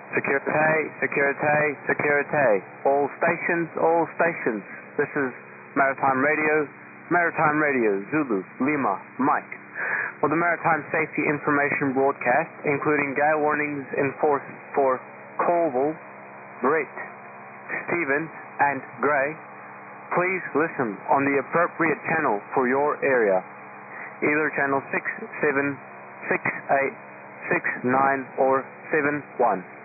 Security, security, security. All stations, all stations. This is Maritime Radio, Zulu, Lima, Mike. For the Maritime Safety Information Broadcast, including gale warnings in force for Colville, Brett, Stevens, and Gray, please listen on the appropriate channel for your area. Either channel 6, 7, 6, 8, 6, 9, or 7, 1.